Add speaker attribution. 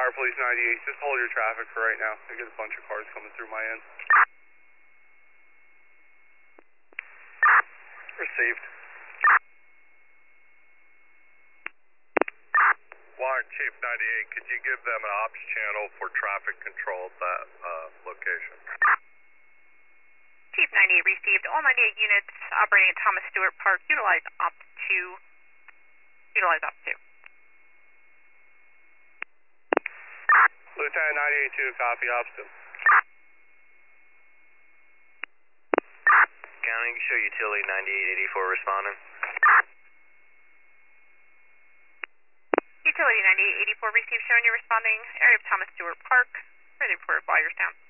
Speaker 1: Fire Police 98, just hold your traffic for right now. I get a bunch of cars coming through my end.
Speaker 2: Received. Warren Chief 98, could you give them an ops channel for traffic control at that location?
Speaker 3: Chief 98 received. All 98 units operating at Thomas Stewart Park, utilize Opt 2. Utilize Opt 2.
Speaker 1: Lieutenant 98-2, copy, Ops 2.
Speaker 4: County, show utility 9884 responding.
Speaker 3: Utility 9884 received, showing you responding area of Thomas Stewart Park. Ready to report Boyerstown.